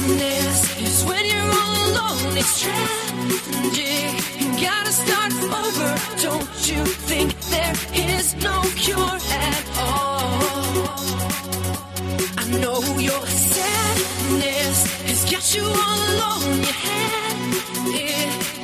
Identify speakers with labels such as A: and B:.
A: Sadness is when you're all alone. It's tragic. You gotta start over. Don't you think there is no cure at all? I know your sadness has got you all alone. You had it